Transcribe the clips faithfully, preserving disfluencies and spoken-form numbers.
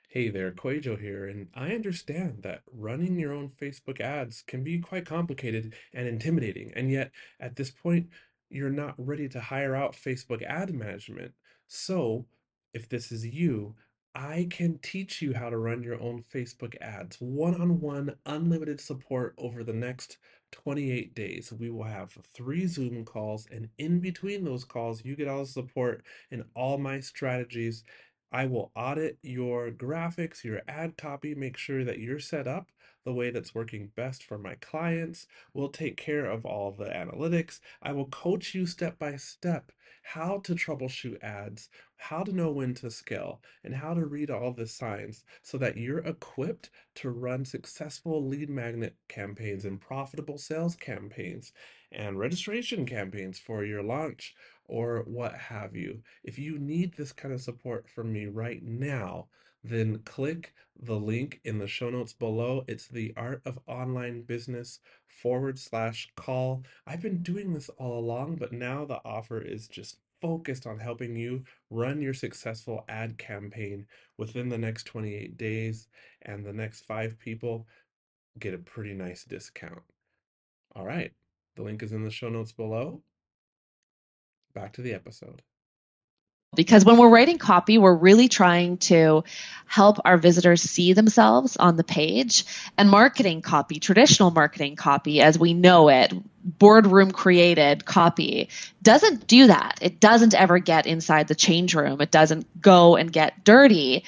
Hey there, Quajo here, and I understand that running your own Facebook ads can be quite complicated and intimidating, and yet at this point, you're not ready to hire out Facebook ad management. So, if this is you, I can teach you how to run your own Facebook ads, one-on-one, unlimited support over the next twenty-eight days. We will have three Zoom calls, and in between those calls, you get all the support and all my strategies. I will audit your graphics, your ad copy, make sure that you're set up the way that's working best for my clients. We'll take care of all the analytics. I will coach you step by step how to troubleshoot ads, how to know when to scale, and how to read all the signs so that you're equipped to run successful lead magnet campaigns and profitable sales campaigns and registration campaigns for your launch or what have you. If you need this kind of support from me right now, then click the link in the show notes below. It's the Art of Online Business forward slash call. I've been doing this all along, but now the offer is just focused on helping you run your successful ad campaign within the next twenty-eight days, and the next five people get a pretty nice discount. All right, the link is in the show notes below. Back to the episode. Because when we're writing copy, we're really trying to help our visitors see themselves on the page. And marketing copy, traditional marketing copy as we know it, boardroom created copy, doesn't do that. It doesn't ever get inside the change room. It doesn't go and get dirty.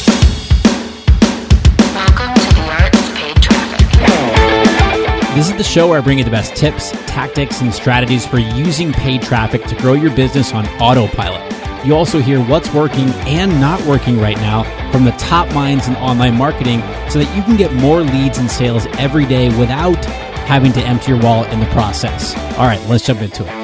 Welcome to the Art of Paid Traffic. This is the show where I bring you the best tips, tactics, and strategies for using paid traffic to grow your business on autopilot. You also hear what's working and not working right now from the top minds in online marketing so that you can get more leads and sales every day without having to empty your wallet in the process. All right, let's jump into it.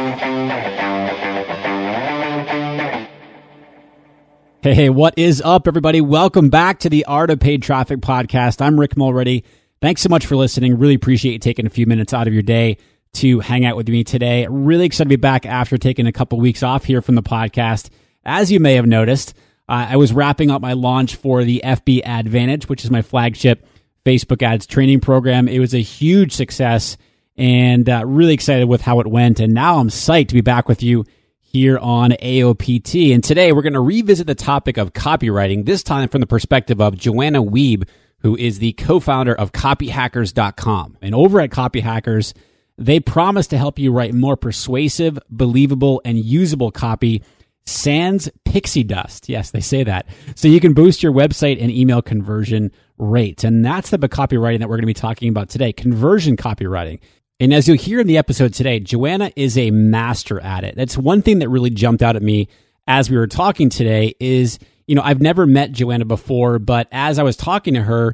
Hey, hey, what is up, everybody? Welcome back to the Art of Paid Traffic podcast. I'm Rick Mulready. Thanks so much for listening. Really appreciate you taking a few minutes out of your day to hang out with me today. Really excited to be back after taking a couple weeks off here from the podcast. As you may have noticed, uh, I was wrapping up my launch for the F B Advantage, which is my flagship Facebook ads training program. It was a huge success and uh, really excited with how it went. And now I'm psyched to be back with you here on A O P T. And today we're going to revisit the topic of copywriting, this time from the perspective of Joanna Wiebe, who is the co-founder of copy hackers dot com. And over at Copy Hackers, they promise to help you write more persuasive, believable, and usable copy sans pixie dust. Yes, they say that. So you can boost your website and email conversion rates. And that's the type of copywriting that we're going to be talking about today, conversion copywriting. And as you'll hear in the episode today, Joanna is a master at it. That's one thing that really jumped out at me as we were talking today is, you know, I've never met Joanna before, but as I was talking to her,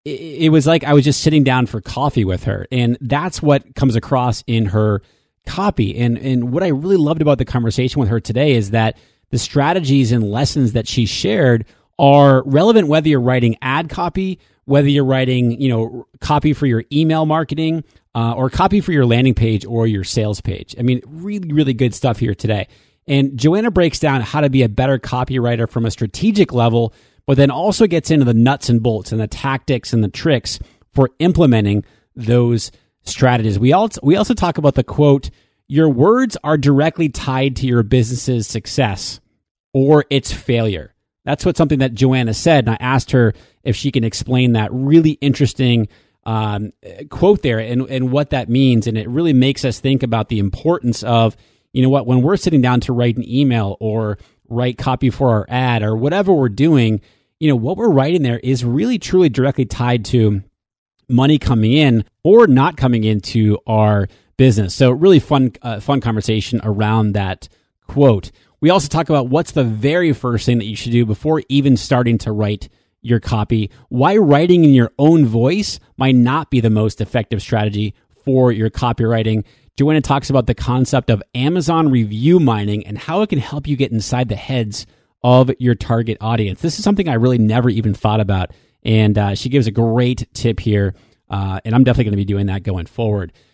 it was like I was just sitting down for coffee with her. And that's what comes across in her copy. And and what I really loved about the conversation with her today is that the strategies and lessons that she shared are relevant whether you're writing ad copy, whether you're writing, you know, copy for your email marketing, uh, or copy for your landing page or your sales page. I mean, really, really good stuff here today. And Joanna breaks down how to be a better copywriter from a strategic level, but then also gets into the nuts and bolts and the tactics and the tricks for implementing those strategies. We also, we also talk about the quote, your words are directly tied to your business's success or its failure. That's what something that Joanna said. And I asked her if she can explain that really interesting um, quote there and, and what that means. And it really makes us think about the importance of, you know what, when we're sitting down to write an email or write copy for our ad or whatever we're doing, you know, what we're writing there is really truly directly tied to money coming in or not coming into our business. So really fun, uh, fun conversation around that quote. We also talk about what's the very first thing that you should do before even starting to write your copy, why writing in your own voice might not be the most effective strategy for your copywriting. Joanna talks about the concept of Amazon review mining and how it can help you get inside the heads of your target audience. This is something I really never even thought about. And uh, she gives a great tip here. Uh, and I'm definitely going to be doing that going forward.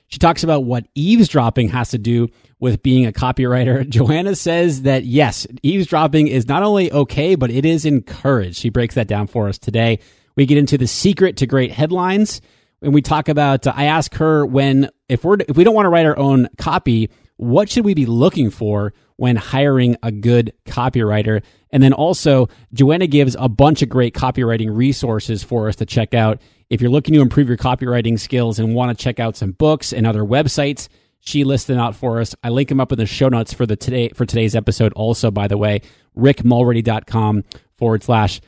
She talks about what eavesdropping has to do with being a copywriter. Joanna says that yes, eavesdropping is not only okay, but it is encouraged. She breaks that down for us today. We get into the secret to great headlines. When we talk about, uh, I ask her when, if we're, if we don't want to write our own copy, what should we be looking for when hiring a good copywriter? And then also, Joanna gives a bunch of great copywriting resources for us to check out. If you're looking to improve your copywriting skills and want to check out some books and other websites, she lists them out for us. I link them up in the show notes for the today for today's episode also, by the way, rickmulready.com forward slash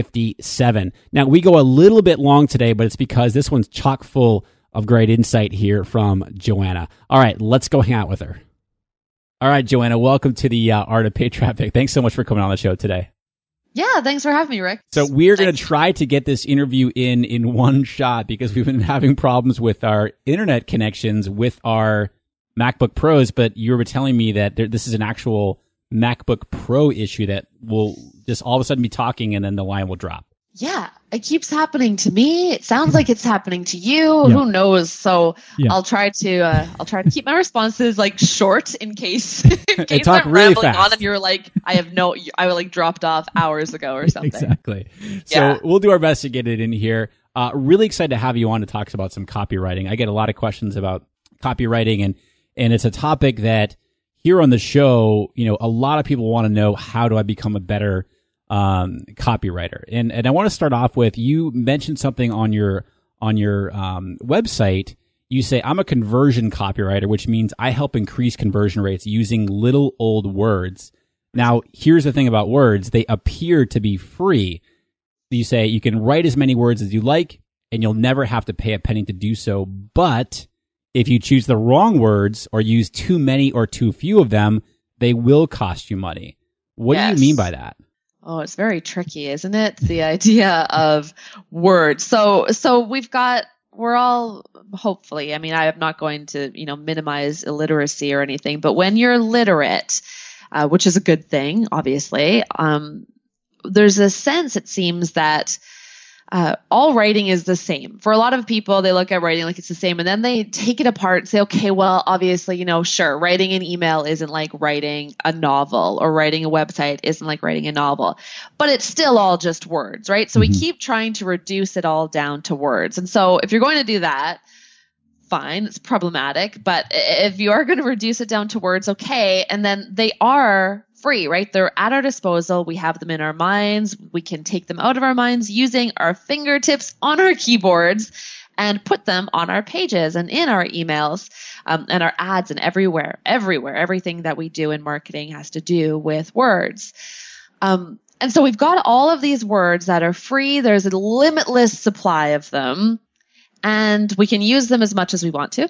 57. Now, we go a little bit long today, but it's because this one's chock full of great insight here from Joanna. All right, let's go hang out with her. All right, Joanna, welcome to the uh, Art of Paid Traffic. Thanks so much for coming on the show today. Yeah, thanks for having me, Rick. So we're going to try to get this interview in in one shot because we've been having problems with our internet connections with our MacBook Pros, but you were telling me that there, this is an actual MacBook Pro issue that will just all of a sudden be talking and then the line will drop. Yeah, it keeps happening to me. It sounds like it's happening to you. Yeah. Who knows? So Yeah. I'll try to uh, I'll try to keep my responses like short in case in case talk I'm really rambling fast. on and you're like I have no I like dropped off hours ago or something. Exactly. So Yeah. we'll do our best to get it in here. Uh, really excited to have you on to talk about some copywriting. I get a lot of questions about copywriting, and and it's a topic that here on the show, you know, a lot of people want to know, how do I become a better um, copywriter? And and I want to start off with, you mentioned something on your on your um, website. You say, I'm a conversion copywriter, which means I help increase conversion rates using little old words. Now, here's the thing about words. They appear to be free. You say you can write as many words as you like, and you'll never have to pay a penny to do so. But if you choose the wrong words or use too many or too few of them, they will cost you money. What Yes. do you mean by that? Oh, it's very tricky, isn't it? The idea of words. So, so we've got, we're all, hopefully, I mean, I am not going to, you know, minimize illiteracy or anything, but when you're literate, uh, which is a good thing, obviously, um, there's a sense, it seems, that Uh, all writing is the same. For a lot of people, they look at writing like it's the same, and then they take it apart and say, okay, well, obviously, you know, sure, writing an email isn't like writing a novel, or writing a website isn't like writing a novel, but it's still all just words, right? So Mm-hmm. we keep trying to reduce it all down to words. And so if you're going to do that, fine, it's problematic. But if you are going to reduce it down to words, okay. And then they are free, right? They're at our disposal. We have them in our minds. We can take them out of our minds using our fingertips on our keyboards and put them on our pages and in our emails um, and our ads and everywhere, everywhere. Everything that we do in marketing has to do with words. Um, and so we've got all of these words that are free. There's a limitless supply of them, and we can use them as much as we want to.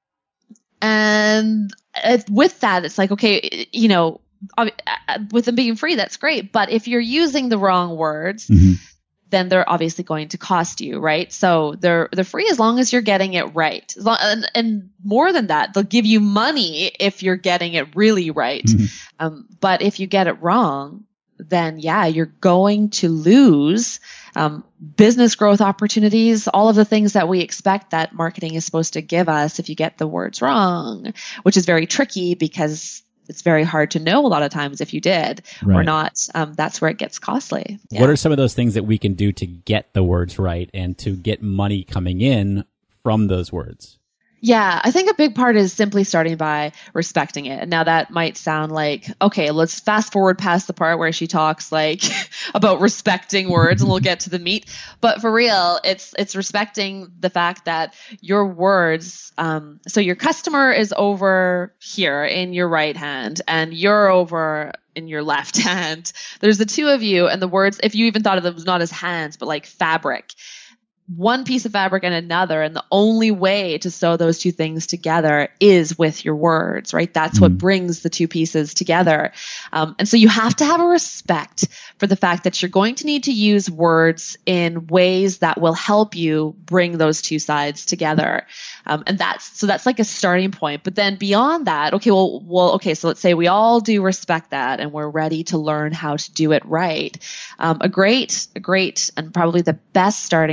And uh, with that, it's like, okay, you know, uh, with them being free, that's great. But if you're using the wrong words, Mm-hmm. then they're obviously going to cost you, right? So they're they're free as long as you're getting it right. As long, and, and more than that, they'll give you money if you're getting it really right. Mm-hmm. Um, but if you get it wrong, then yeah, you're going to lose um, business growth opportunities, all of the things that we expect that marketing is supposed to give us if you get the words wrong, which is very tricky because it's very hard to know a lot of times if you did or Right. not. Um, that's where it gets costly. Yeah. What are some of those things that we can do to get the words right and to get money coming in from those words? Yeah, I think a big part is simply starting by respecting it. And now that might sound like, okay, let's fast forward past the part where she talks like about respecting words and we'll get to the meat. But for real, it's it's respecting the fact that your words, um, so your customer is over here in your right hand and you're over in your left hand. There's the two of you, and the words, if you even thought of them not as hands, but like fabric. One piece of fabric and another, and the only way to sew those two things together is with your words, right? That's what brings the two pieces together. Um, and so you have to have a respect for the fact that you're going to need to use words in ways that will help you bring those two sides together. Um, and that's, so that's like a starting point. But then beyond that, okay, well, well, okay, so let's say we all do respect that and we're ready to learn how to do it right. Um, a great, a great, and probably the best starting point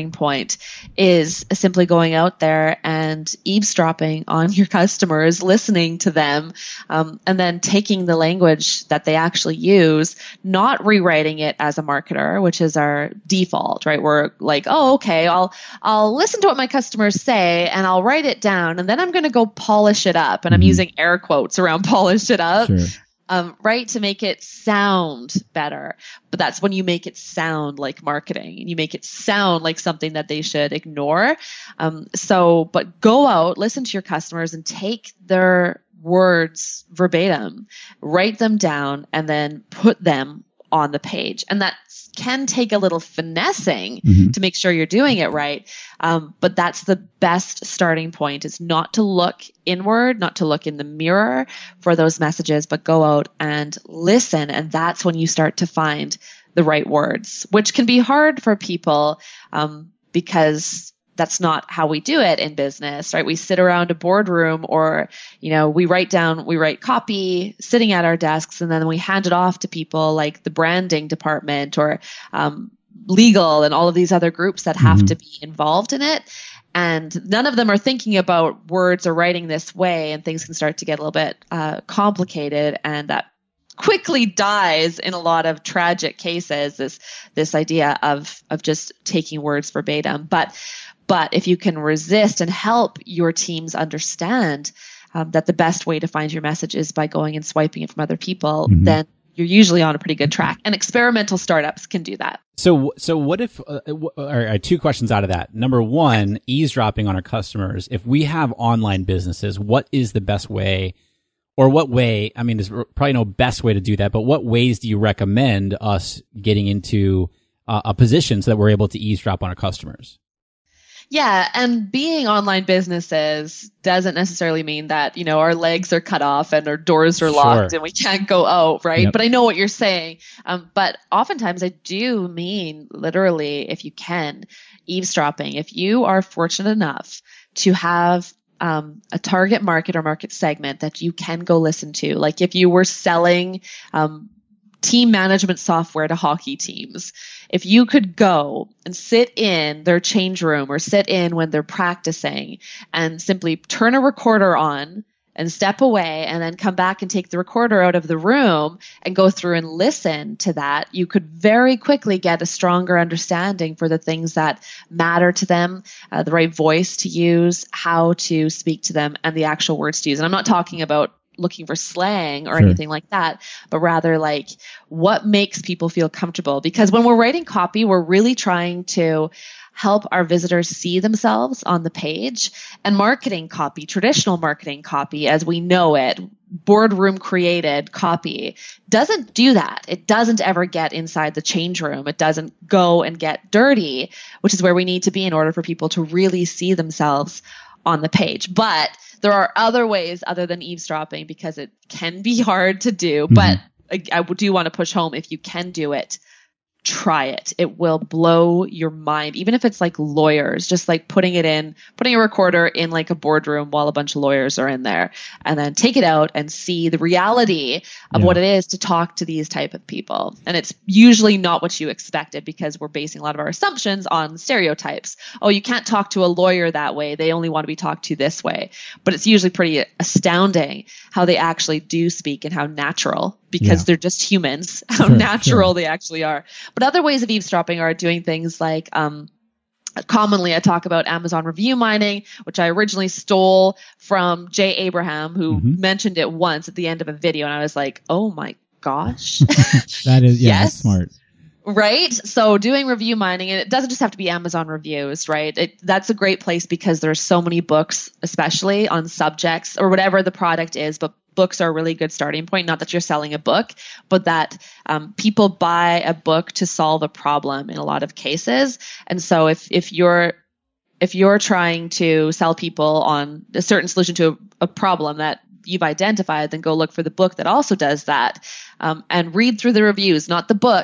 point is simply going out there and eavesdropping on your customers, listening to them, um, and then taking the language that they actually use, not rewriting it as a marketer, which is our default, right? We're like, oh, okay, I'll I'll listen to what my customers say and I'll write it down, and then I'm going to go polish it up. And I'm Mhm. using air quotes around polish it up. Sure. Um, right, to make it sound better. But that's when you make it sound like marketing and you make it sound like something that they should ignore. Um, so, but go out, listen to your customers and take their words verbatim, write them down, and then put them on the page. And that can take a little finessing Mm-hmm. to make sure you're doing it right. Um, but that's the best starting point, is not to look inward, not to look in the mirror for those messages, but go out and listen. And that's when you start to find the right words, which can be hard for people um, because that's not how we do it in business, right? We sit around a boardroom, or, you know, we write down, we write copy sitting at our desks, and then we hand it off to people like the branding department or um, legal and all of these other groups that have Mhm. to be involved in it. And none of them are thinking about words or writing this way, and things can start to get a little bit uh, complicated, and that quickly dies in a lot of tragic cases, this this idea of of just taking words verbatim. But But if you can resist and help your teams understand um, that the best way to find your message is by going and swiping it from other people, Mhm. then you're usually on a pretty good track. And experimental startups can do that. So, so what if, uh, w- all right, two questions out of that. Number one, eavesdropping on our customers. If we have online businesses, what is the best way, or what way, I mean, there's probably no best way to do that, but what ways do you recommend us getting into uh, a position so that we're able to eavesdrop on our customers? Yeah, and being online businesses doesn't necessarily mean that, you know, our legs are cut off and our doors are locked Sure. and we can't go out, right? Yep. But I know what you're saying. Um, but oftentimes I do mean literally, if you can, eavesdropping. If you are fortunate enough to have um, a target market or market segment that you can go listen to, like if you were selling um, team management software to hockey teams, if you could go and sit in their change room or sit in when they're practicing and simply turn a recorder on and step away and then come back and take the recorder out of the room and go through and listen to that, you could very quickly get a stronger understanding for the things that matter to them, uh, the right voice to use, how to speak to them, and the actual words to use. And I'm not talking about looking for slang or Sure. anything like that, but rather like what makes people feel comfortable. Because when we're writing copy, we're really trying to help our visitors see themselves on the page. And marketing copy, traditional marketing copy as we know it, boardroom created copy, doesn't do that. It doesn't ever get inside the change room. It doesn't go and get dirty, which is where we need to be in order for people to really see themselves on the page. But there are other ways other than eavesdropping, because it can be hard to do. Mm-hmm. But I, I do want to push home, if you can do it, try it. It will blow your mind. Even if it's like lawyers, just like putting it in, putting a recorder in like a boardroom while a bunch of lawyers are in there, and then take it out and see the reality of Yeah. what it is to talk to these type of people. And it's usually not what you expected, because we're basing a lot of our assumptions on stereotypes. Oh, you can't talk to a lawyer that way. They only want to be talked to this way. But it's usually pretty astounding how they actually do speak and how natural, because Yeah. they're just humans, how Sure, natural sure. they actually are. But other ways of eavesdropping are doing things like, um, commonly I talk about Amazon review mining, which I originally stole from Jay Abraham, who Mhm. mentioned it once at the end of a video. And I was like, oh my gosh. That is, yeah, Yes. that's smart. Right. So doing review mining, and it doesn't just have to be Amazon reviews, right? It, that's a great place because there's so many books, especially on subjects or whatever the product is, but books are a really good starting point. Not that you're selling a book, but that um, people buy a book to solve a problem in a lot of cases. And so if, if you're, if you're trying to sell people on a certain solution to a, a problem that you've identified, then go look for the book that also does that, um, and read through the reviews, not the book,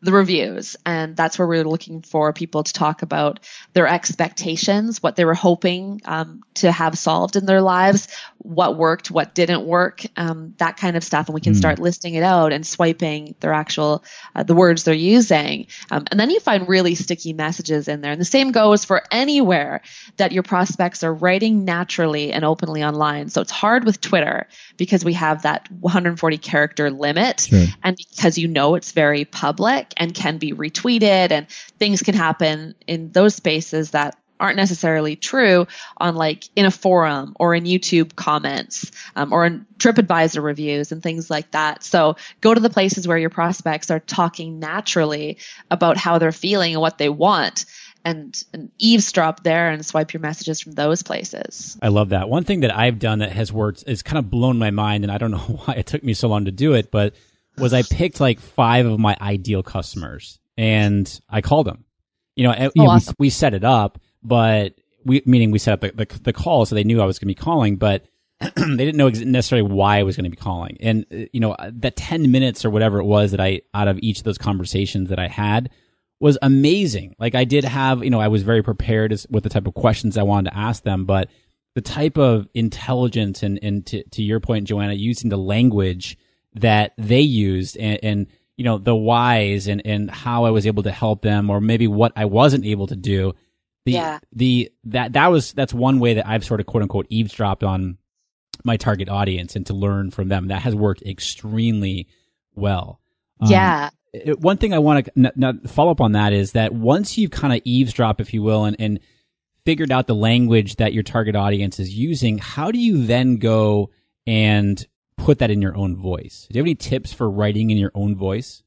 the reviews. And that's where we're looking for people to talk about their expectations, what they were hoping um, to have solved in their lives, what worked, what didn't work, um, that kind of stuff. And we can mm. start listing it out and swiping their actual, uh, the words they're using. Um, and then you find really sticky messages in there. And the same goes for anywhere that your prospects are writing naturally and openly online. So it's hard with Twitter because we have that one hundred forty character limit. Sure. And because you know it's very public and can be retweeted, and things can happen in those spaces that aren't necessarily true on like in a forum or in YouTube comments um, or in TripAdvisor reviews and things like that. So go to the places where your prospects are talking naturally about how they're feeling and what they want, and, and eavesdrop there and swipe your messages from those places. I love that. One thing that I've done that has worked is kind of blown my mind, and I don't know why it took me so long to do it, but was I picked like five of my ideal customers and I called them. You know, oh, you know awesome. we, we set it up, but we, meaning we set up the, the, the call so they knew I was going to be calling, but they didn't know necessarily why I was going to be calling. And, you know, that ten minutes or whatever it was that I, out of each of those conversations that I had was amazing. Like I did have, you know, I was very prepared as, with the type of questions I wanted to ask them, but the type of intelligence and, and to, to your point, Joanna, using the language that they used and, and you know, the whys and, and how I was able to help them, or maybe what I wasn't able to do. The, yeah. the, that, that was, that's one way that I've sort of quote unquote eavesdropped on my target audience and to learn from them. That has worked extremely well. Yeah. Um, it, one thing I want to n- n- follow up on that is that once you've kind of eavesdropped, if you will, and, and figured out the language that your target audience is using, how do you then go and put that in your own voice? Do you have any tips for writing in your own voice?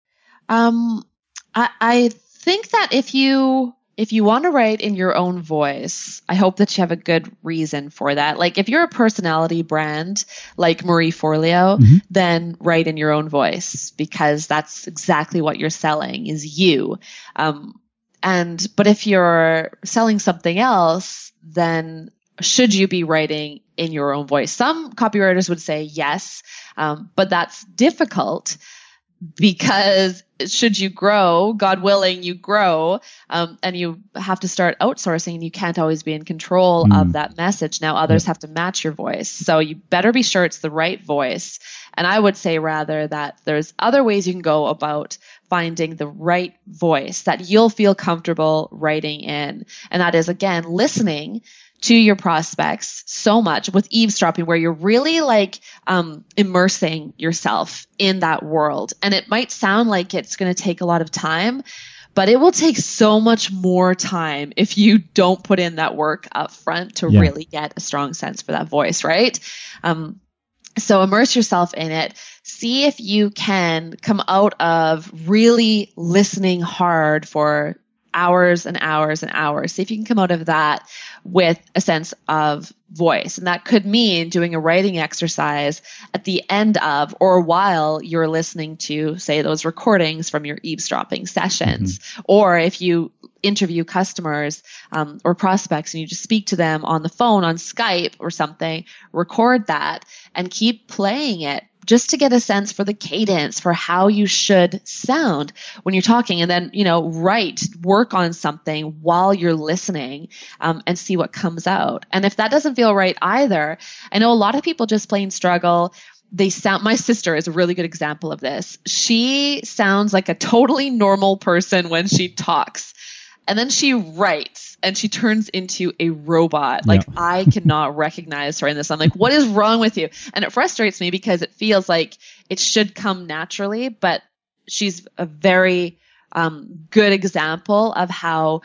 Um, I, I think that if you, if you want to write in your own voice, I hope that you have a good reason for that. Like if you're a personality brand like Marie Forleo, mm-hmm. then write in your own voice, because that's exactly what you're selling is you. Um, and, but if you're selling something else, then should you be writing in your own voice? Some copywriters would say yes, um, but that's difficult because should you grow, God willing, you grow, um, and you have to start outsourcing, and you can't always be in control mm. of that message. Now others yep. have to match your voice. So you better be sure it's the right voice. And I would say rather that there's other ways you can go about finding the right voice that you'll feel comfortable writing in. And that is, again, listening to your prospects so much with eavesdropping, where you're really like um, immersing yourself in that world. And it might sound like it's going to take a lot of time, but it will take so much more time if you don't put in that work up front to yeah. really get a strong sense for that voice, right? Um, so immerse yourself in it. See if you can come out of really listening hard for hours and hours and hours. See if you can come out of that with a sense of voice. And that could mean doing a writing exercise at the end of or while you're listening to, say, those recordings from your eavesdropping sessions. Mm-hmm. Or if you interview customers um, or prospects and you just speak to them on the phone, on Skype or something, record that and keep playing it, just to get a sense for the cadence, for how you should sound when you're talking. And then, you know, write, work on something while you're listening, um, and see what comes out. And if that doesn't feel right either, I know a lot of people just plain struggle. They sound, my sister is a really good example of this. She sounds like a totally normal person when she talks. And then she writes and she turns into a robot. Like, yeah. I cannot recognize her in this. I'm like, what is wrong with you? And it frustrates me because it feels like it should come naturally, but she's a very um, good example of how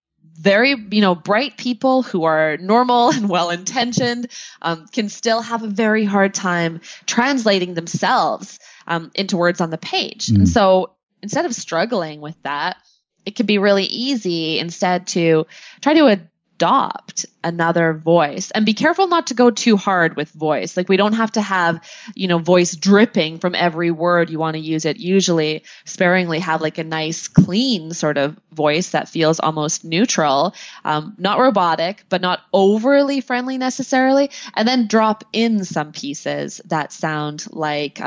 very, you know, bright people who are normal and well-intentioned um, can still have a very hard time translating themselves um, into words on the page. Mm. And so instead of struggling with that, it can be really easy instead to try to adopt another voice, and be careful not to go too hard with voice. Like, we don't have to have, you know, voice dripping from every word you want to use it. Usually sparingly have like a nice, clean sort of voice that feels almost neutral, um, not robotic, but not overly friendly necessarily. And then drop in some pieces that sound like, um,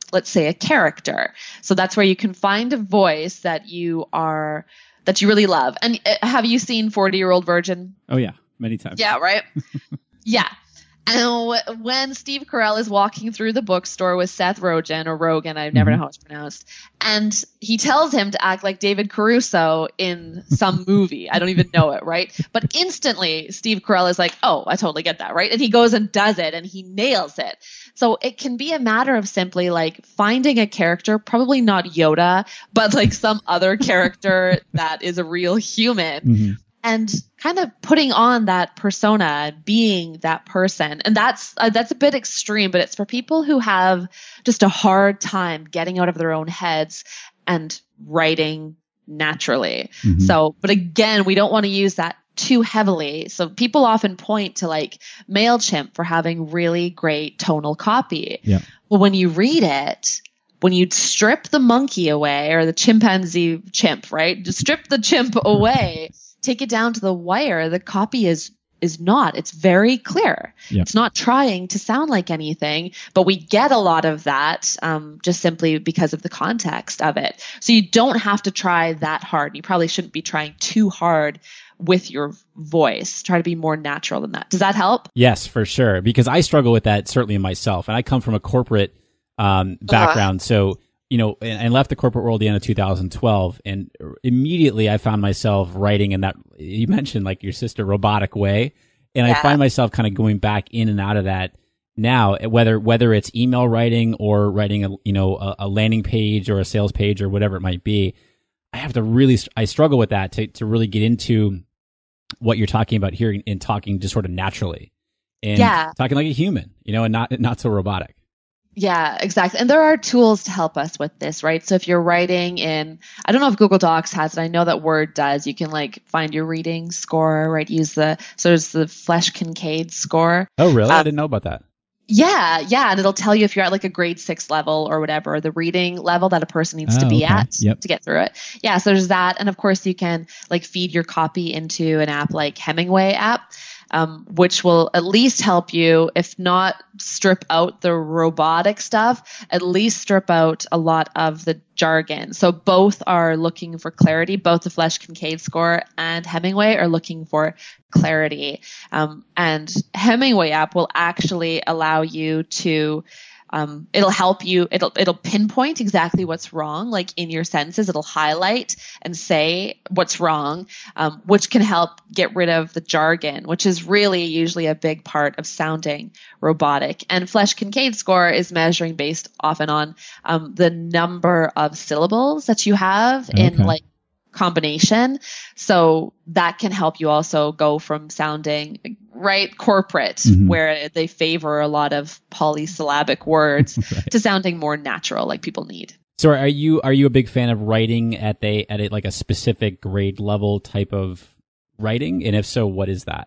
let's say, a character. So that's where you can find a voice that you are, that you really love. And uh, have you seen forty Year Old Virgin? Oh yeah, many times. Yeah, right? Yeah. And w- when Steve Carell is walking through the bookstore with Seth Rogen or Rogan, I never Mhm. know how it's pronounced, and he tells him to act like David Caruso in some movie. I don't even know it, right? But instantly, Steve Carell is like, oh, I totally get that, right? And he goes and does it, and he nails it. So it can be a matter of simply like finding a character, probably not Yoda, but like some other character that is a real human. Mm-hmm. And kind of putting on that persona, being that person. And that's uh, that's a bit extreme, but it's for people who have just a hard time getting out of their own heads and writing naturally. Mm-hmm. So, but again, we don't want to use that too heavily. So people often point to like MailChimp for having really great tonal copy. Yeah. Well, when you read it, when you strip the monkey away or the chimpanzee chimp, right? Just strip the chimp away. Take it down to the wire, the copy is is not. It's very clear. Yep. It's not trying to sound like anything, but we get a lot of that um, just simply because of the context of it. So you don't have to try that hard. You probably shouldn't be trying too hard with your voice. Try to be more natural than that. Does that help? Yes, for sure. Because I struggle with that certainly in myself. And I come from a corporate um, background. Uh-huh. So you know, and, and left the corporate world at the end of two thousand twelve, and immediately I found myself writing in that, you mentioned like your sister, robotic way, and yeah. I find myself kind of going back in and out of that now, whether whether it's email writing or writing a you know a, a landing page or a sales page or whatever it might be. I have to really, I struggle with that to to really get into what you're talking about here and talking just sort of naturally and yeah. talking like a human, you know, and not not so robotic. Yeah, exactly. And there are tools to help us with this, right? So if you're writing in, I don't know if Google Docs has it. I know that Word does. You can like find your reading score, right? Use the, so there's the Flesch Kincaid score. Oh, really? Um, I didn't know about that. Yeah, yeah. And it'll tell you if you're at like a grade six level or whatever, the reading level that a person needs oh, to be okay. at yep. to get through it. Yeah, so there's that. And of course you can like feed your copy into an app like Hemingway app. Um, which will at least help you, if not strip out the robotic stuff, at least strip out a lot of the jargon. So both are looking for clarity. Both the Flesch Kincaid score and Hemingway are looking for clarity. Um, and Hemingway app will actually allow you to Um, it'll help you, it'll, it'll pinpoint exactly what's wrong, like in your sentences. It'll highlight and say what's wrong, um, which can help get rid of the jargon, which is really usually a big part of sounding robotic. And Flesch Kincaid score is measuring based often on, um, the number of syllables that you have okay. in like combination. So that can help you also go from sounding right corporate, mm-hmm. where they favor a lot of polysyllabic words, right. to sounding more natural, like people need. So are you are you a big fan of writing at the at a, like a specific grade level type of writing? And if so, what is that?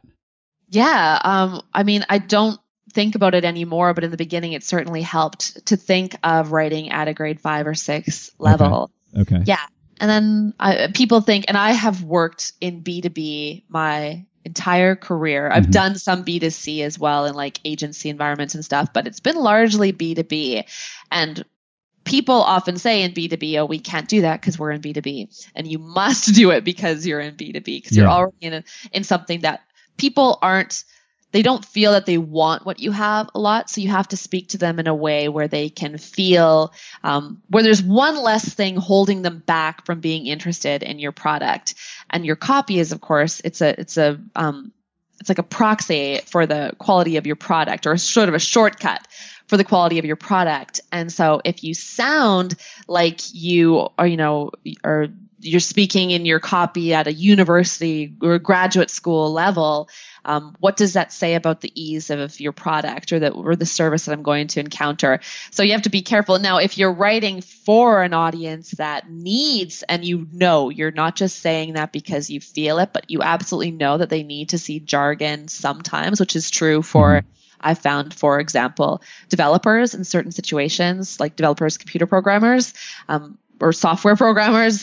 Yeah, um, I mean, I don't think about it anymore, but in the beginning, it certainly helped to think of writing at a grade five or six level. Okay. okay. Yeah. And then I, people think, and I have worked in B two B my entire career. I've mm-hmm. done some B two C as well in like agency environments and stuff, but it's been largely B two B. And people often say in B two B, oh, we can't do that because we're in B two B. And you must do it because you're in B two B, because yeah. you're already in a, in something that people aren't, they don't feel that they want what you have a lot. So you have to speak to them in a way where they can feel, um, where there's one less thing holding them back from being interested in your product. And your copy is, of course, it's a, it's a, um, it's like a proxy for the quality of your product, or sort of a shortcut for the quality of your product. And so if you sound like you are, you know, or you're speaking in your copy at a university or graduate school level, um, what does that say about the ease of your product or the or the service that I'm going to encounter? So you have to be careful. Now, if you're writing for an audience that needs, and you know, you're not just saying that because you feel it, but you absolutely know that they need to see jargon sometimes, which is true for, I found, for example, developers in certain situations, like developers, computer programmers, um, or software programmers.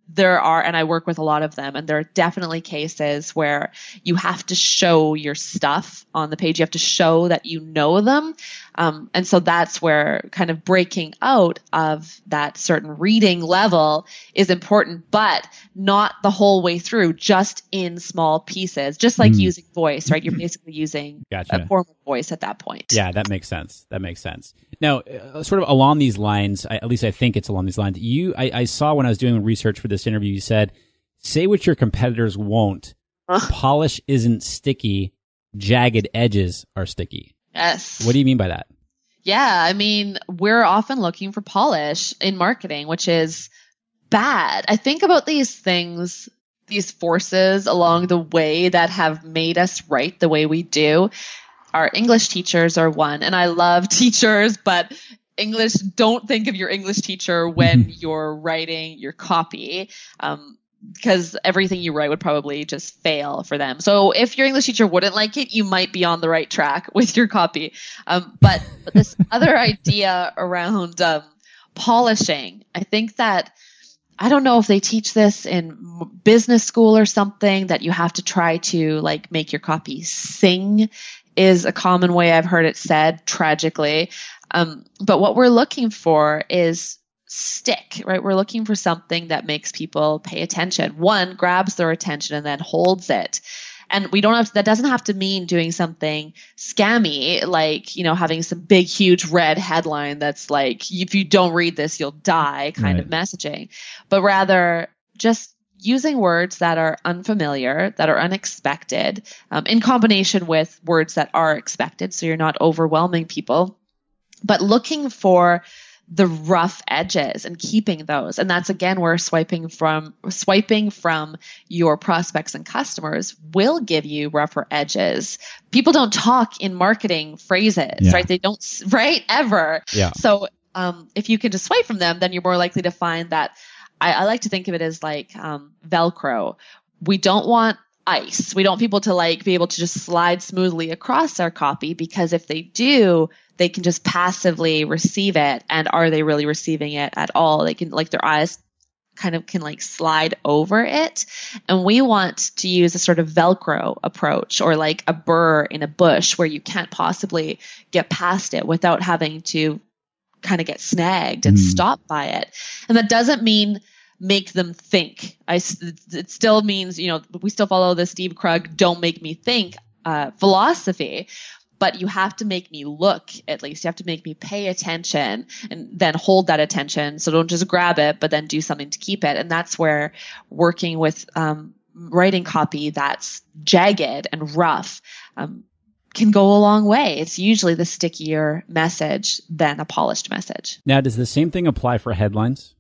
there are, and I work with a lot of them, and there are definitely cases where you have to show your stuff on the page. You have to show that you know them. Um, and so that's where kind of breaking out of that certain reading level is important, but not the whole way through, just in small pieces, just like mm. using voice, right? You're basically using gotcha. a form of voice at that point. Yeah, that makes sense. That makes sense. Now, uh, sort of along these lines, I, at least I think it's along these lines, you, I, I saw when I was doing research for this interview, you said, say what your competitors won't. Uh. Polish isn't sticky. Jagged edges are sticky. Yes. What do you mean by that? Yeah, I mean, we're often looking for polish in marketing, which is bad. I think about these things, these forces along the way that have made us write the way we do. Our English teachers are one, and I love teachers, but English, don't think of your English teacher when you're writing your copy. Um, because everything you write would probably just fail for them. So if your English teacher wouldn't like it, you might be on the right track with your copy. Um, but, but this other idea around um, polishing, I think that, I don't know if they teach this in business school or something, that you have to try to like make your copy sing is a common way I've heard it said, tragically. Um, but what we're looking for is stick, right? We're looking for something that makes people pay attention. One, grabs their attention and then holds it. And we don't have to, that doesn't have to mean doing something scammy, like, you know, having some big, huge red headline that's like, if you don't read this, you'll die kind right. of messaging, but rather just using words that are unfamiliar, that are unexpected, um, in combination with words that are expected. So you're not overwhelming people, but looking for the rough edges and keeping those. And that's again where swiping from swiping from your prospects and customers will give you rougher edges. People don't talk in marketing phrases, yeah. right? They don't, right? Ever. Yeah. So um, if you can just swipe from them, then you're more likely to find that, I, I like to think of it as like um, Velcro. We don't want ice. We don't want people to like be able to just slide smoothly across our copy, because if they do, they can just passively receive it. And are they really receiving it at all? They can, like, their eyes kind of can like slide over it. And we want to use a sort of Velcro approach, or like a burr in a bush where you can't possibly get past it without having to kind of get snagged and mm. stop by it. And that doesn't mean make them think. I, it still means, you know, we still follow the Steve Krug, don't make me think uh, philosophy. But you have to make me look, at least. You have to make me pay attention and then hold that attention. So don't just grab it, but then do something to keep it. And that's where working with um, writing copy that's jagged and rough um, can go a long way. It's usually the stickier message than a polished message. Now, does the same thing apply for headlines?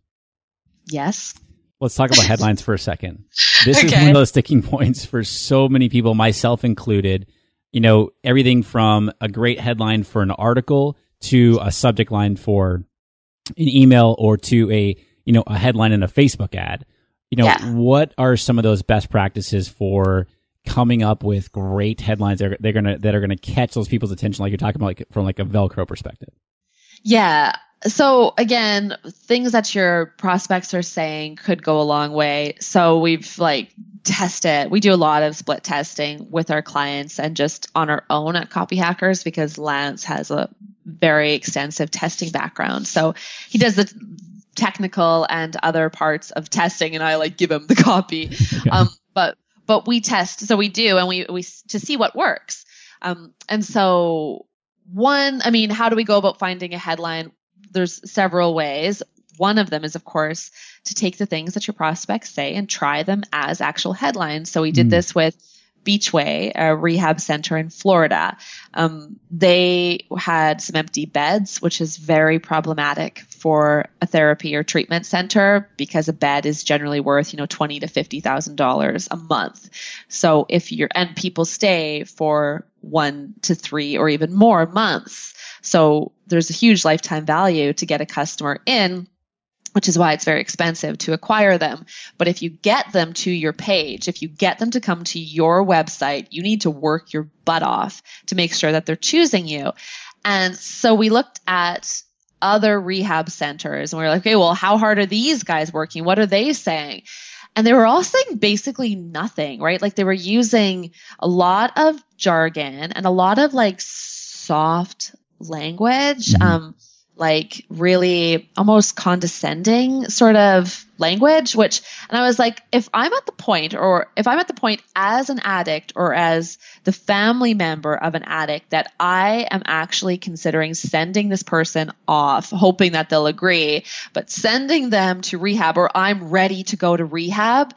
Yes. Let's talk about headlines for a second. This okay. is one of those sticking points for so many people, myself included. You know, everything from a great headline for an article to a subject line for an email, or to a, you know, a headline in a Facebook ad. You know, yeah. what are some of those best practices for coming up with great headlines that are, they're gonna that are gonna catch those people's attention, like you're talking about, like from like a Velcro perspective? Yeah. So again, things that your prospects are saying could go a long way. So we've like tested, we do a lot of split testing with our clients and just on our own at Copy Hackers, because Lance has a very extensive testing background. So he does the technical and other parts of testing, and I like give him the copy. Okay. Um, but, but we test, so we do, and we, we, to see what works. Um, and so one, I mean, how do we go about finding a headline? There's several ways. One of them is, of course, to take the things that your prospects say and try them as actual headlines. So we did mm. this with Beachway, a rehab center in Florida. Um, they had some empty beds, which is very problematic for a therapy or treatment center, because a bed is generally worth, you know, twenty to fifty thousand dollars a month. So if you're, and people stay for one to three or even more months. So there's a huge lifetime value to get a customer in, which is why it's very expensive to acquire them. But if you get them to your page, if you get them to come to your website, you need to work your butt off to make sure that they're choosing you. And so we looked at other rehab centers. And we were like, okay, well, how hard are these guys working? What are they saying? And they were all saying basically nothing, right? Like they were using a lot of jargon and a lot of like soft language, mm-hmm. um, like really almost condescending sort of language, which, and I was like, if I'm at the point, or if I'm at the point as an addict or as the family member of an addict that I am actually considering sending this person off, hoping that they'll agree, but sending them to rehab, or I'm ready to go to rehab,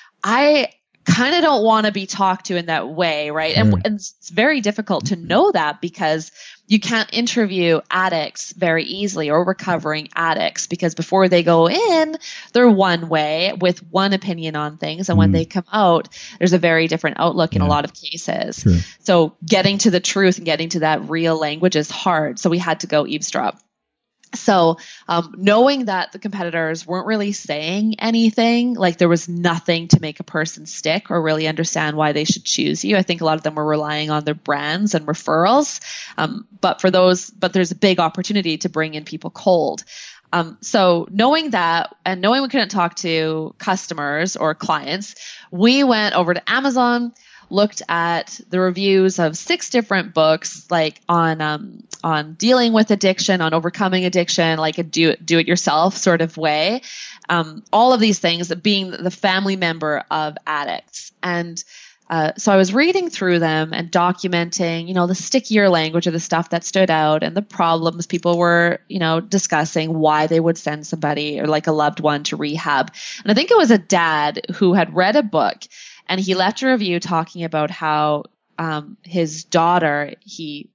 I kind of don't want to be talked to in that way, right? Sure. And, and it's very difficult to know that because you can't interview addicts very easily, or recovering addicts, because before they go in, they're one way with one opinion on things. And mm. when they come out, there's a very different outlook yeah. in a lot of cases. True. So getting to the truth and getting to that real language is hard. So we had to go eavesdrop. So um, knowing that the competitors weren't really saying anything, like there was nothing to make a person stick or really understand why they should choose you. I think a lot of them were relying on their brands and referrals. Um, but for those, but there's a big opportunity to bring in people cold. Um, so knowing that, and knowing we couldn't talk to customers or clients, we went over to Amazon, looked at the reviews of six different books, like on um, on dealing with addiction, on overcoming addiction, like a do do it yourself sort of way. Um, all of these things, being the family member of addicts, and uh, so I was reading through them and documenting, you know, the stickier language of the stuff that stood out and the problems people were, you know, discussing why they would send somebody or like a loved one to rehab. And I think it was a dad who had read a book. And he left a review talking about how um, his daughter, he,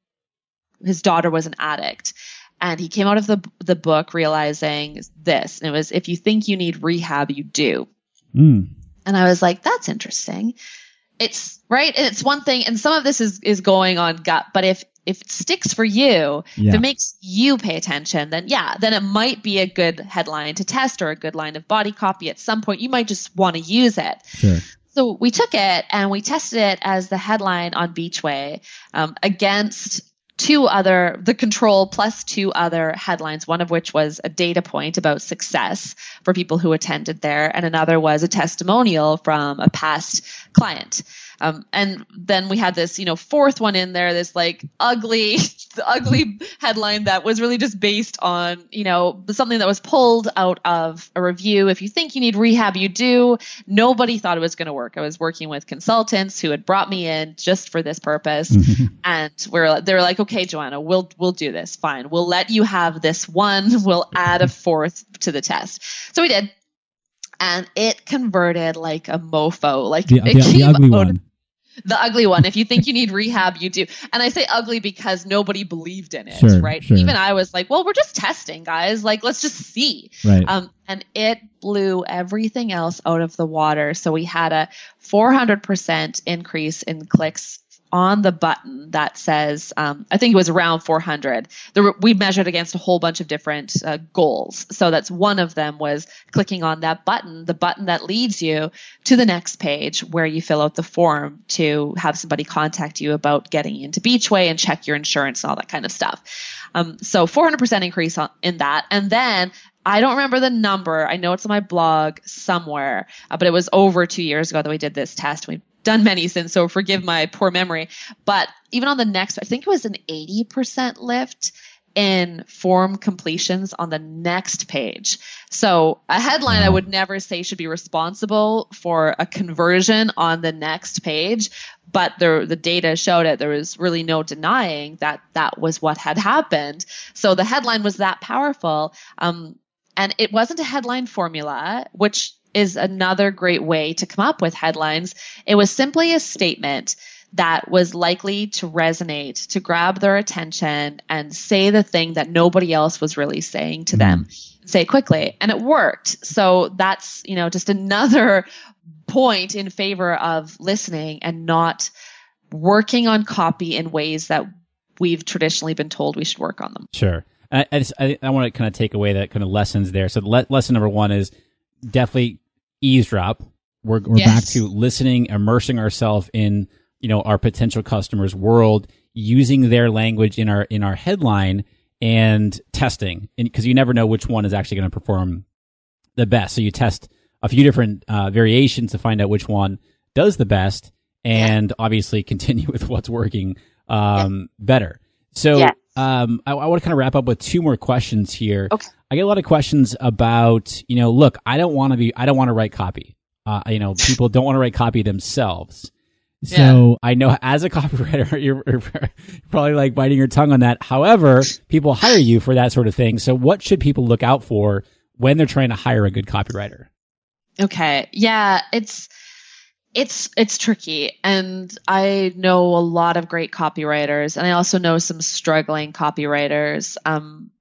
his daughter was an addict, and he came out of the the book realizing this. And it was, if you think you need rehab, you do. Mm. And I was like, that's interesting. It's right, and it's one thing. And some of this is is going on gut, but if if it sticks for you, yeah. if it makes you pay attention, then yeah, then it might be a good headline to test or a good line of body copy. At some point, you might just want to use it. Sure. So we took it and we tested it as the headline on Beachway um, against two other, the control plus two other headlines, one of which was a data point about success for people who attended there, and another was a testimonial from a past client. Um, and then we had this, you know, fourth one in there, this like ugly, ugly headline that was really just based on, you know, something that was pulled out of a review. If you think you need rehab, you do. Nobody thought it was going to work. I was working with consultants who had brought me in just for this purpose. Mm-hmm. And we're, they were like, okay, Joanna, we'll, we'll do this. Fine. We'll let you have this one. We'll add a fourth to the test. So we did. And it converted like a mofo. Like the, it the, came the ugly out, one. The ugly one. If you think you need rehab, you do. And I say ugly because nobody believed in it, sure, right? Sure. Even I was like, well, we're just testing, guys. Like, let's just see. Right. Um, and it blew everything else out of the water. So we had a four hundred percent increase in clicks on the button that says, um, I think it was around four hundred. There were, we measured against a whole bunch of different uh, goals. So that's one of them was clicking on that button, the button that leads you to the next page where you fill out the form to have somebody contact you about getting into Beachway and check your insurance and all that kind of stuff. Um, so four hundred percent increase on, in that. And then I don't remember the number. I know it's on my blog somewhere, uh, but it was over two years ago that we did this test. We've done many since, so forgive my poor memory. But even on the next, I think it was an eighty percent lift in form completions on the next page. So a headline I would never say should be responsible for a conversion on the next page, but the the data showed it. There was really no denying that that was what had happened. So the headline was that powerful. Um, and it wasn't a headline formula, which is another great way to come up with headlines. It was simply a statement that was likely to resonate, to grab their attention and say the thing that nobody else was really saying to them, say quickly. And it worked. So that's, you know, just another point in favor of listening and not working on copy in ways that we've traditionally been told we should work on them. Sure. I, I, just, I, I want to kind of take away that kind of lessons there. So le- lesson number one is definitely eavesdrop. We're, we're Yes. back to listening, immersing ourselves in, you know, our potential customers' world, using their language in our in our headline, and testing, because you never know which one is actually going to perform the best. So you test a few different uh, variations to find out which one does the best, and yeah. obviously continue with what's working um, yeah. better. So yeah. um, I, I want to kind of wrap up with two more questions here. Okay. I get a lot of questions about, you know, look, I don't want to be, I don't want to write copy. Uh, you know, people don't want to write copy themselves. So yeah. I know as a copywriter, you're, you're probably like biting your tongue on that. However, people hire you for that sort of thing. So what should people look out for when they're trying to hire a good copywriter? Okay. Yeah, it's, it's, it's tricky. And I know a lot of great copywriters, and I also know some struggling copywriters. Um,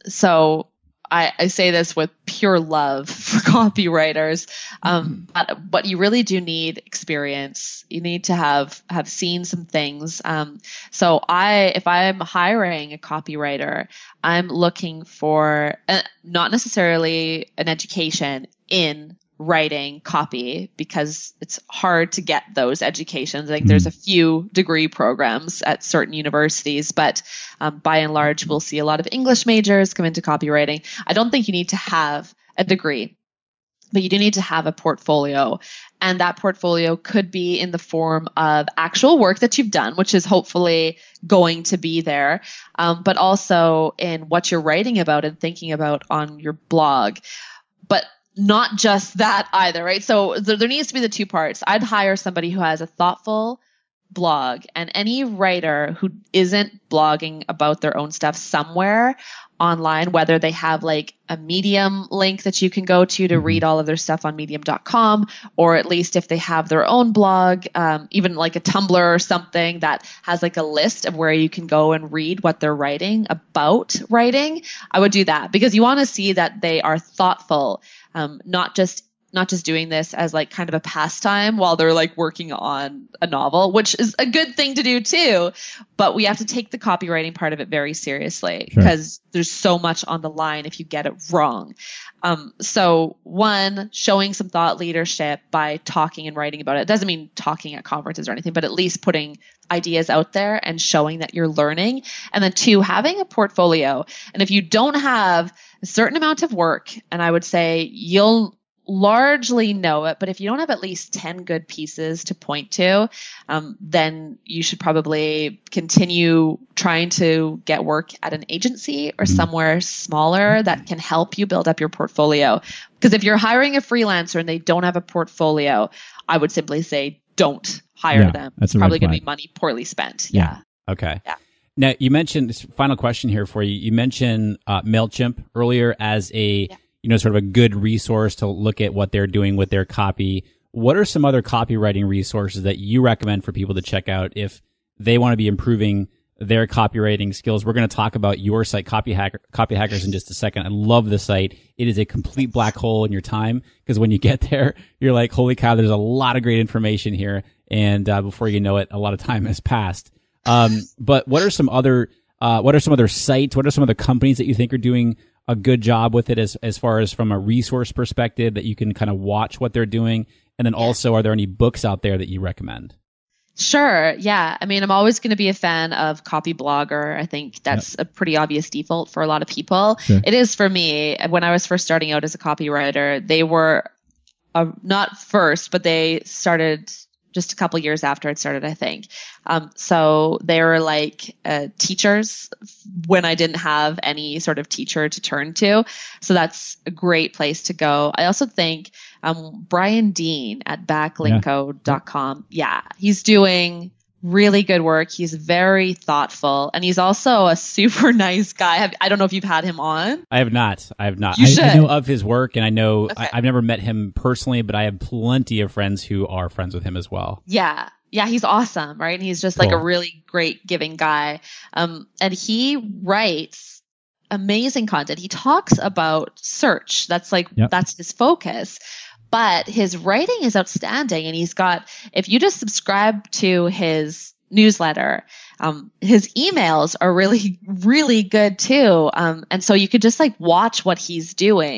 so I, I say this with pure love for copywriters. Um, but, but you really do need experience. You need to have, have seen some things. Um, so I, if I'm hiring a copywriter, I'm looking for uh, not necessarily an education in writing copy, because it's hard to get those educations. I think there's a few degree programs at certain universities, but um, by and large, we'll see a lot of English majors come into copywriting. I don't think you need to have a degree, but you do need to have a portfolio. And that portfolio could be in the form of actual work that you've done, which is hopefully going to be there, um, but also in what you're writing about and thinking about on your blog. But not just that either, right? So there, there needs to be the two parts. I'd hire somebody who has a thoughtful blog, and any writer who isn't blogging about their own stuff somewhere online, whether they have like a Medium link that you can go to to read all of their stuff on medium dot com, or at least if they have their own blog, um, even like a Tumblr or something that has like a list of where you can go and read what they're writing about writing, I would do that, because you want to see that they are thoughtful. Um, not just not just doing this as like kind of a pastime while they're like working on a novel, which is a good thing to do too. But we have to take the copywriting part of it very seriously, because sure. there's so much on the line if you get it wrong. Um, so one, showing some thought leadership by talking and writing about it. It doesn't mean talking at conferences or anything, but at least putting ideas out there and showing that you're learning. And then two, having a portfolio. And if you don't have a certain amount of work, and I would say you'll largely know it, but if you don't have at least ten good pieces to point to, um, then you should probably continue trying to get work at an agency or somewhere smaller that can help you build up your portfolio. Because if you're hiring a freelancer and they don't have a portfolio, I would simply say don't hire yeah, them. It's probably going to be money poorly spent. Yeah. yeah. Okay. Yeah. Now, you mentioned, this final question here for you. You mentioned uh, MailChimp earlier as a, yeah. you know, sort of a good resource to look at what they're doing with their copy. What are some other copywriting resources that you recommend for people to check out if they want to be improving their copywriting skills? We're going to talk about your site, Copy Hacker, Copy Hackers, in just a second. I love the site. It is a complete black hole in your time, because when you get there, you're like, holy cow, there's a lot of great information here. And uh, before you know it, a lot of time has passed. Um, but what are some other, uh, what are some other sites? What are some other companies that you think are doing a good job with it as, as far as from a resource perspective that you can kind of watch what they're doing? And then also, are there any books out there that you recommend? Sure. Yeah. I mean, I'm always going to be a fan of Copy Blogger. I think that's yep. a pretty obvious default for a lot of people. Sure. It is for me. When I was first starting out as a copywriter, they were uh, not first, but they started just a couple years after it started, I think. Um, so they were like uh, teachers when I didn't have any sort of teacher to turn to. So that's a great place to go. I also think um, Brian Dean at backlinko dot com. Yeah. yeah, he's doing really good work. He's very thoughtful, and he's also a super nice guy. Have, I don't know if you've had him on. I have not. I have not. You I, should. I know of his work, and I know okay. I, I've never met him personally, but I have plenty of friends who are friends with him as well. Yeah. Yeah, he's awesome, right? And he's just cool. like a really great giving guy. Um, and he writes amazing content. He talks about search. That's like, yep. that's his focus. But his writing is outstanding. And he's got, if you just subscribe to his newsletter, um, his emails are really, really good too. Um, and so you could just like watch what he's doing.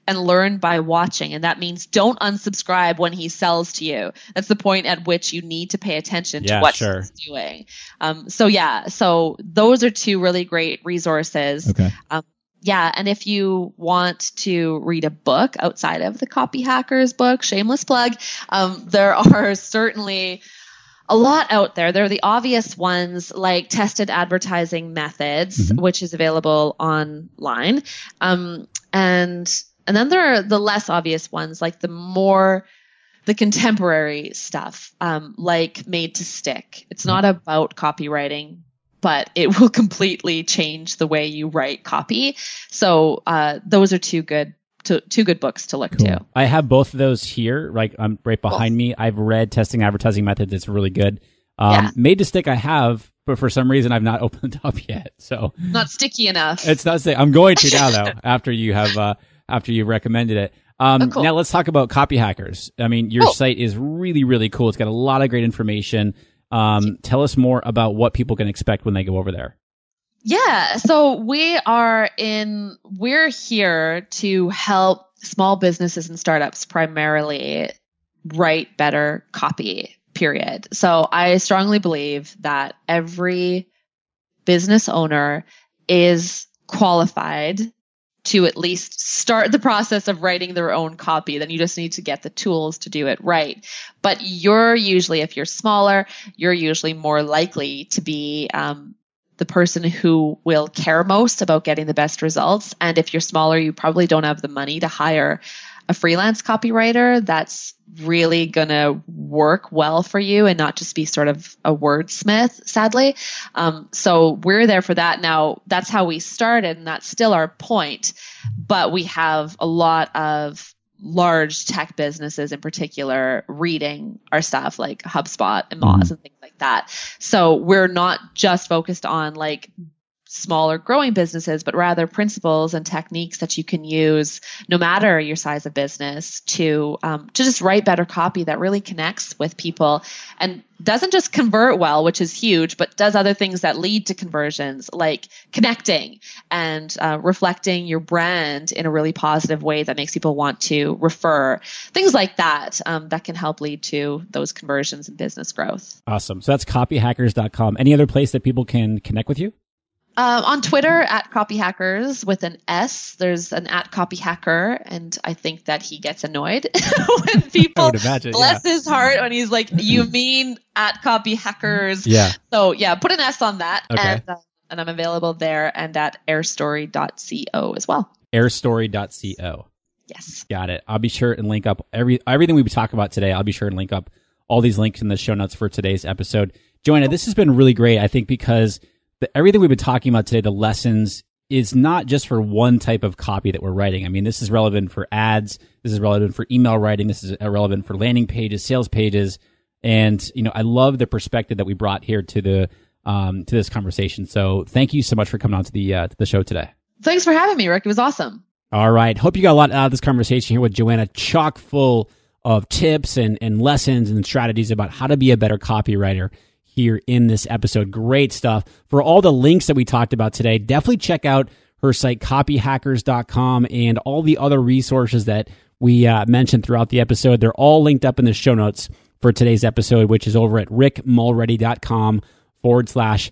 and learn by watching. And that means don't unsubscribe when he sells to you. That's the point at which you need to pay attention to Yeah, what sure. he's doing. Um, so yeah, so those are two really great resources. Okay. Um, yeah, and if you want to read a book outside of the Copy Hackers book, shameless plug, um, there are certainly a lot out there. There are the obvious ones like Tested Advertising Methods, Mhm. which is available online. Um, and and then there are the less obvious ones, like the more the contemporary stuff, um, like Made to Stick. It's not about copywriting, but it will completely change the way you write copy. So uh, those are two good to, two good books to look Cool. to. I have both of those here, like um, right behind me. I've read Testing Advertising Methods. It's really good. Um, Yeah. Made to Stick I have, but for some reason I've not opened it up yet. So Not sticky enough. it's not saying I'm going to now though, after you have, uh, after you recommended it. Um, Oh, cool. Now let's talk about Copy Hackers. I mean, your Cool. site is really, really cool. It's got a lot of great information. Um, tell us more about what people can expect when they go over there. Yeah, so we are in, we're here to help small businesses and startups primarily write better copy, period. So I strongly believe that every business owner is qualified to at least start the process of writing their own copy. Then you just need to get the tools to do it right. But you're usually, if you're smaller, you're usually more likely to be um, the person who will care most about getting the best results. And if you're smaller, you probably don't have the money to hire a freelance copywriter that's really going to work well for you and not just be sort of a wordsmith, sadly. Um, so we're there for that. Now, that's how we started, and that's still our point. But we have a lot of large tech businesses in particular reading our stuff, like HubSpot and Moz Mhm. and things like that. So we're not just focused on like smaller growing businesses, but rather principles and techniques that you can use no matter your size of business to um, to just write better copy that really connects with people and doesn't just convert well, which is huge, but does other things that lead to conversions, like connecting and uh, reflecting your brand in a really positive way that makes people want to refer, things like that, um, that can help lead to those conversions and business growth. Awesome. So that's copy hackers dot com. Any other place that people can connect with you? Um, on Twitter, at copyhackers with an S. There's an at copyhacker, and I think that he gets annoyed when people, I would imagine, bless yeah. his heart, when he's like, you mean at copyhackers. Yeah. So yeah, put an S on that. Okay. And, uh, and I'm available there and at airstory dot co as well. airstory dot co. Yes. Got it. I'll be sure and link up every everything we talk about today. I'll be sure and link up all these links in the show notes for today's episode. Joanna, this has been really great, I think, because the, everything we've been talking about today, the lessons, is not just for one type of copy that we're writing. I mean, this is relevant for ads. This is relevant for email writing. This is relevant for landing pages, sales pages. And, you know, I love the perspective that we brought here to the um, to this conversation. So thank you so much for coming on to the uh, to the show today. Thanks for having me, Rick. It was awesome. All right. Hope you got a lot out of this conversation here with Joanna, chock full of tips and, and lessons and strategies about how to be a better copywriter here in this episode. Great stuff. For all the links that we talked about today, definitely check out her site, copy hackers dot com, and all the other resources that we uh, mentioned throughout the episode. They're all linked up in the show notes for today's episode, which is over at rickmulready.com forward slash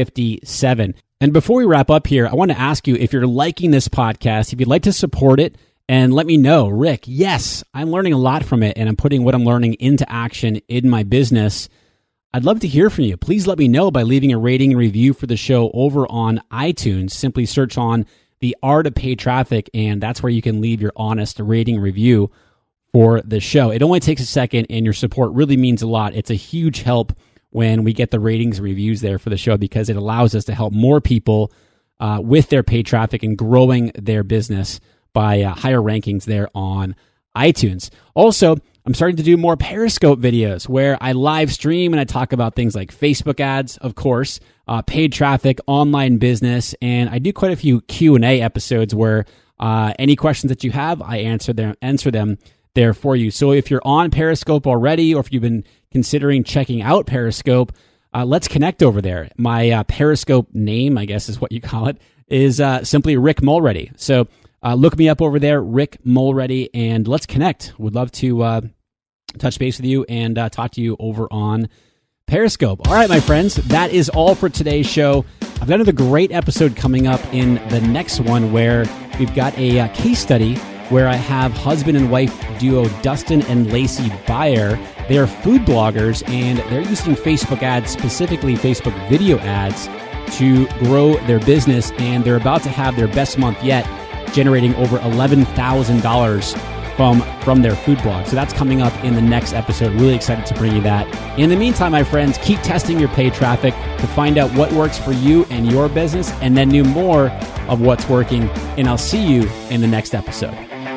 57. And before we wrap up here, I want to ask you, if you're liking this podcast, if you'd like to support it, and let me know, Rick, yes, I'm learning a lot from it, and I'm putting what I'm learning into action in my business. I'd love to hear from you. Please let me know by leaving a rating and review for the show over on iTunes. Simply search on The Art of Paid Traffic, and that's where you can leave your honest rating and review for the show. It only takes a second, and your support really means a lot. It's a huge help when we get the ratings and reviews there for the show, because it allows us to help more people uh, with their paid traffic and growing their business by uh, higher rankings there on iTunes. Also, I'm starting to do more Periscope videos where I live stream and I talk about things like Facebook ads, of course, uh, paid traffic, online business, and I do quite a few Q and A episodes where uh, any questions that you have, I answer them, answer them there for you. So if you're on Periscope already, or if you've been considering checking out Periscope, uh, let's connect over there. My uh, Periscope name, I guess is what you call it, is uh, simply Rick Mulready. So Uh, look me up over there, Rick Mulready, and let's connect. Would love to uh, touch base with you and uh, talk to you over on Periscope. All right, my friends, that is all for today's show. I've got another great episode coming up in the next one where we've got a uh, case study where I have husband and wife duo Dustin and Lacey Beyer. They are food bloggers, and they're using Facebook ads, specifically Facebook video ads, to grow their business, and they're about to have their best month yet, generating over eleven thousand dollars from, from their food blog. So that's coming up in the next episode. Really excited to bring you that. In the meantime, my friends, keep testing your paid traffic to find out what works for you and your business, and then do more of what's working. And I'll see you in the next episode.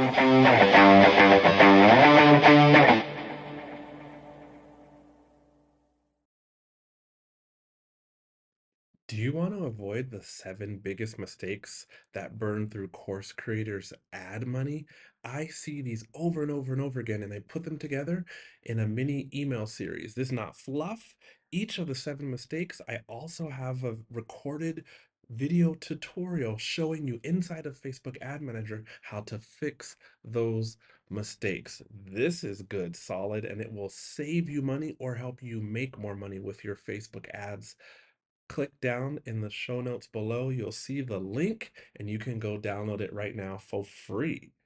Do you want to avoid the seven biggest mistakes that burn through course creators' ad money? I see these over and over and over again, and I put them together in a mini email series. This is not fluff. Each of the seven mistakes, I also have a recorded video tutorial showing you inside of Facebook Ad Manager how to fix those mistakes. This is good, solid, and it will save you money or help you make more money with your Facebook ads. Click down in the show notes below. You'll see the link and you can go download it right now for free.